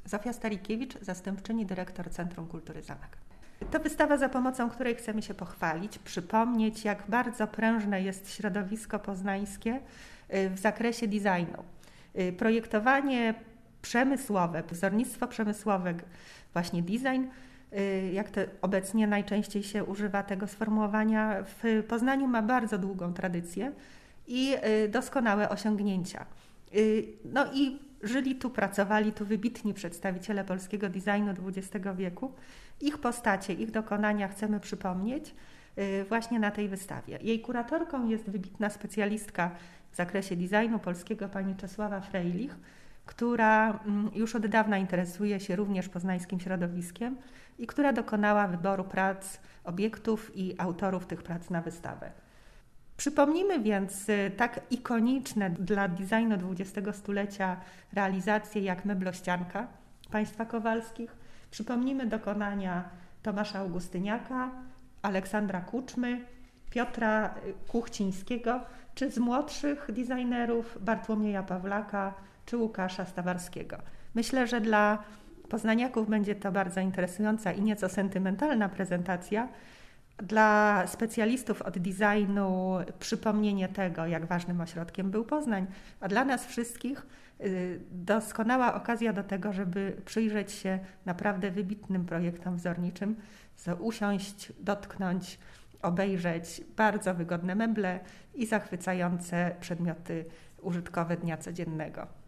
Zofia Starikiewicz, zastępczyni dyrektor Centrum Kultury Zamek. To wystawa, za pomocą której chcemy się pochwalić, przypomnieć, jak bardzo prężne jest środowisko poznańskie w zakresie designu. Projektowanie przemysłowe, wzornictwo przemysłowe, właśnie design, jak to obecnie najczęściej się używa tego sformułowania, w Poznaniu ma bardzo długą tradycję i doskonałe osiągnięcia. No i żyli tu, pracowali tu wybitni przedstawiciele polskiego designu XX wieku. Ich postacie, ich dokonania chcemy przypomnieć właśnie na tej wystawie. Jej kuratorką jest wybitna specjalistka w zakresie designu polskiego pani Czesława Frejlich, która już od dawna interesuje się również poznańskim środowiskiem i która dokonała wyboru prac, obiektów i autorów tych prac na wystawę. Przypomnijmy więc tak ikoniczne dla designu XX stulecia realizacje jak meblościanka państwa Kowalskich. Przypomnijmy dokonania Tomasza Augustyniaka, Aleksandra Kuczmy, Piotra Kuchcińskiego, czy z młodszych designerów Bartłomieja Pawlaka czy Łukasza Stawarskiego. Myślę, że dla poznaniaków będzie to bardzo interesująca i nieco sentymentalna prezentacja. Dla specjalistów od designu przypomnienie tego, jak ważnym ośrodkiem był Poznań, a dla nas wszystkich doskonała okazja do tego, żeby przyjrzeć się naprawdę wybitnym projektom wzorniczym, usiąść, dotknąć, obejrzeć bardzo wygodne meble i zachwycające przedmioty użytkowe dnia codziennego.